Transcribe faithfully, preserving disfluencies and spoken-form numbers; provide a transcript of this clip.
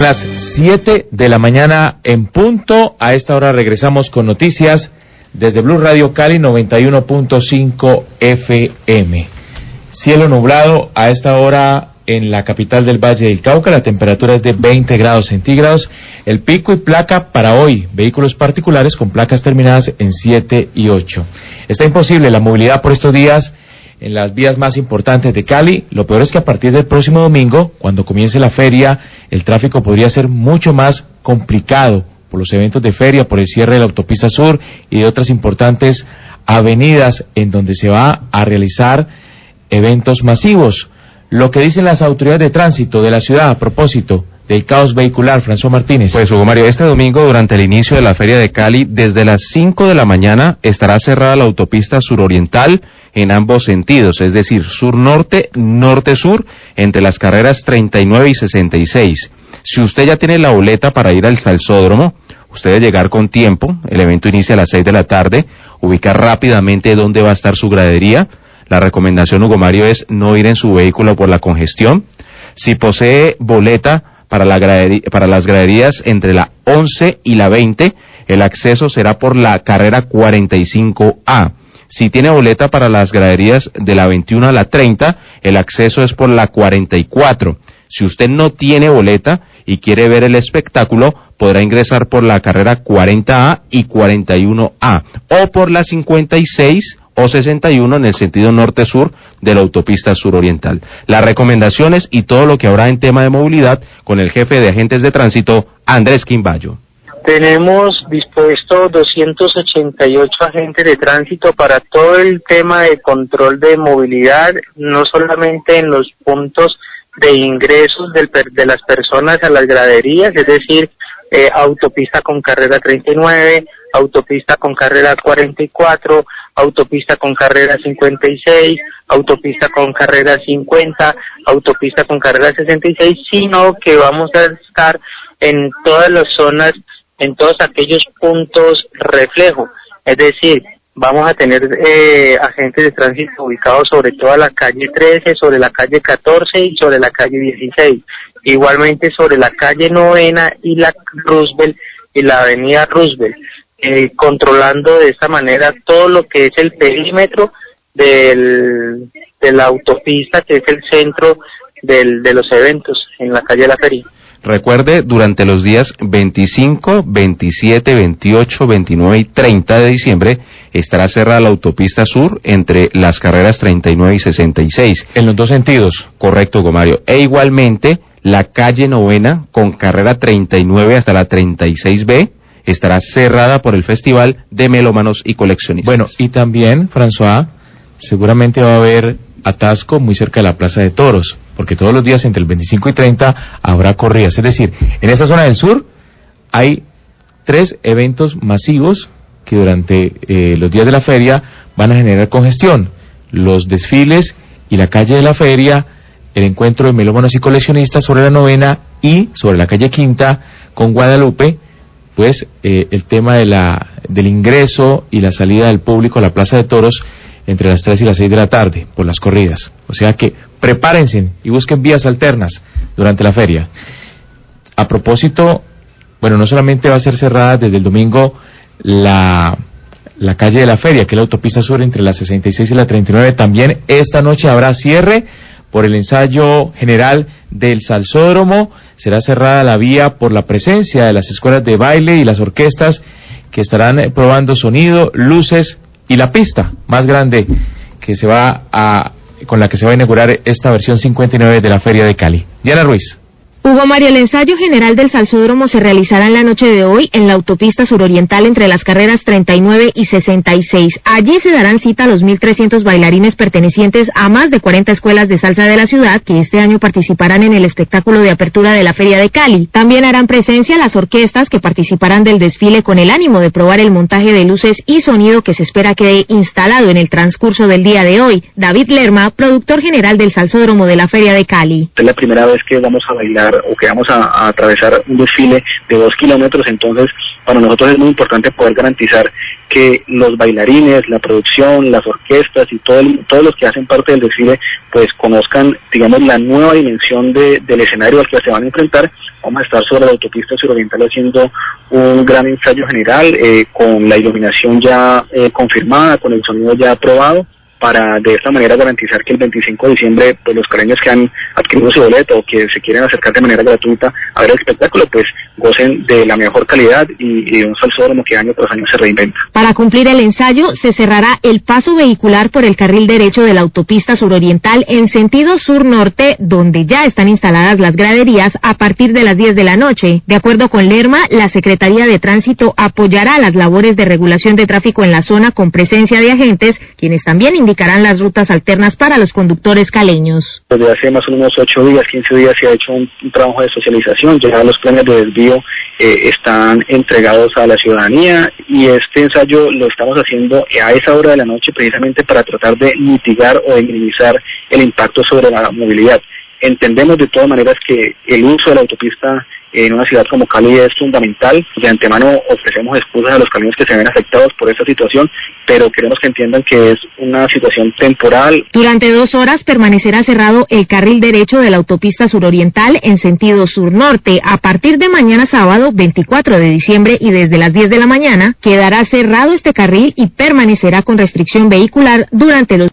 Las siete de la mañana en punto. A esta hora regresamos con noticias desde Blue Radio Cali noventa y uno punto cinco F M. Cielo nublado a esta hora en la capital del Valle del Cauca. La temperatura es de veinte grados centígrados. El pico y placa para hoy, vehículos particulares con placas terminadas en siete y ocho. Está imposible la movilidad por estos días en las vías más importantes de Cali. Lo peor es que a partir del próximo domingo, cuando comience la feria, el tráfico podría ser mucho más complicado por los eventos de feria, por el cierre de la autopista sur y de otras importantes avenidas en donde se va a realizar eventos masivos. Lo que dicen las autoridades de tránsito de la ciudad a propósito del caos vehicular, François Martínez. Pues Hugo Mario, este domingo durante el inicio de la Feria de Cali, desde las cinco de la mañana estará cerrada la autopista suroriental en ambos sentidos, es decir, sur-norte, norte-sur, entre las carreras treinta y nueve y sesenta y seis. Si usted ya tiene la boleta para ir al Salsódromo, usted debe llegar con tiempo, el evento inicia a las seis de la tarde, ubicar rápidamente dónde va a estar su gradería. La recomendación, Hugo Mario, es no ir en su vehículo por la congestión. Si posee boleta para, la gradería, para las graderías entre la once y la veinte, el acceso será por la carrera cuarenta y cinco A. Si tiene boleta para las graderías de la veintiuno a la treinta, el acceso es por la cuarenta y cuatro. Si usted no tiene boleta y quiere ver el espectáculo, podrá ingresar por la carrera cuarenta A y cuarenta y uno A, o por la cincuenta y seis o sesenta y uno en el sentido norte-sur de la autopista suroriental. Las recomendaciones y todo lo que habrá en tema de movilidad con el jefe de agentes de tránsito, Andrés Quimbayo. Tenemos dispuesto doscientos ochenta y ocho agentes de tránsito para todo el tema de control de movilidad, no solamente en los puntos de ingresos del, de las personas a las graderías, es decir, eh, autopista con carrera treinta y nueve, autopista con carrera cuarenta y cuatro, autopista con carrera cincuenta y seis, autopista con carrera cincuenta, autopista con carrera sesenta y seis, sino que vamos a estar en todas las zonas, en todos aquellos puntos reflejo, es decir, vamos a tener eh, agentes de tránsito ubicados sobre toda la calle trece, sobre la calle catorce y sobre la calle dieciséis. Igualmente sobre la calle novena y la Roosevelt y la avenida Roosevelt, eh, controlando de esta manera todo lo que es el perímetro del, de la autopista, que es el centro del, de los eventos en la calle de la Feria. Recuerde, durante los días veinticinco, veintisiete, veintiocho, veintinueve y treinta de diciembre estará cerrada la autopista sur entre las carreras treinta y nueve y sesenta y seis. En los dos sentidos. Correcto, Hugo Mario. E igualmente, la calle novena con carrera treinta y nueve hasta la treinta y seis B estará cerrada por el Festival de Melómanos y Coleccionistas. Bueno, y también, François, seguramente va a haber atasco muy cerca de la Plaza de Toros, porque todos los días entre el veinticinco y treinta habrá corridas. Es decir, en esta zona del sur hay tres eventos masivos que durante eh, los días de la feria van a generar congestión. Los desfiles y la calle de la feria, el encuentro de melómanos y coleccionistas sobre la novena y sobre la calle quinta con Guadalupe, pues eh, el tema de la del ingreso y la salida del público a la Plaza de Toros entre las tres y las seis de la tarde, por las corridas. O sea que prepárense y busquen vías alternas durante la feria. A propósito, bueno, no solamente va a ser cerrada desde el domingo la, la calle de la feria, que es la autopista sur entre la sesenta y seis y la treinta y nueve, también esta noche habrá cierre por el ensayo general del Salsódromo. Será cerrada la vía por la presencia de las escuelas de baile y las orquestas que estarán probando sonido, luces y la pista más grande que se va a con la que se va a inaugurar esta versión cincuenta y nueve de la Feria de Cali. Diana Ruiz. Hugo Mario, el ensayo general del Salsódromo se realizará en la noche de hoy en la autopista suroriental entre las carreras treinta y nueve y sesenta y seis. Allí se darán cita a los mil trescientos bailarines pertenecientes a más de cuarenta escuelas de salsa de la ciudad que este año participarán en el espectáculo de apertura de la Feria de Cali. También harán presencia las orquestas que participarán del desfile con el ánimo de probar el montaje de luces y sonido que se espera quede instalado en el transcurso del día de hoy. David Lerma, productor general del Salsódromo de la Feria de Cali. Es la primera vez que vamos a bailar pasar o que vamos a, a atravesar un desfile de dos kilómetros, entonces para nosotros es muy importante poder garantizar que los bailarines, la producción, las orquestas y todo el, todos los que hacen parte del desfile pues conozcan, digamos, la nueva dimensión de, del escenario al que se van a enfrentar. Vamos a estar sobre la autopista suroriental haciendo un gran ensayo general eh, con la iluminación ya eh, confirmada, con el sonido ya aprobado, para de esta manera garantizar que el veinticinco de diciembre pues los caleños que han adquirido su boleto o que se quieren acercar de manera gratuita a ver el espectáculo pues gocen de la mejor calidad y, y de un salsódromo que año tras año se reinventa. Para cumplir el ensayo se cerrará el paso vehicular por el carril derecho de la autopista suroriental en sentido sur-norte, donde ya están instaladas las graderías a partir de las diez de la noche. De acuerdo con Lerma, la Secretaría de Tránsito apoyará las labores de regulación de tráfico en la zona con presencia de agentes, quienes también indicarán las rutas alternas para los conductores caleños. Desde hace más o menos ocho días, quince días se ha hecho un, un trabajo de socialización, ya los planes de desvío eh, están entregados a la ciudadanía y este ensayo lo estamos haciendo a esa hora de la noche precisamente para tratar de mitigar o de minimizar el impacto sobre la movilidad. Entendemos de todas maneras que el uso de la autopista en una ciudad como Cali es fundamental. De antemano ofrecemos excusas a los caleños que se ven afectados por esta situación, pero queremos que entiendan que es una situación temporal. Durante dos horas permanecerá cerrado el carril derecho de la autopista suroriental en sentido sur-norte. A partir de mañana sábado veinticuatro de diciembre y desde las diez de la mañana quedará cerrado este carril y permanecerá con restricción vehicular durante los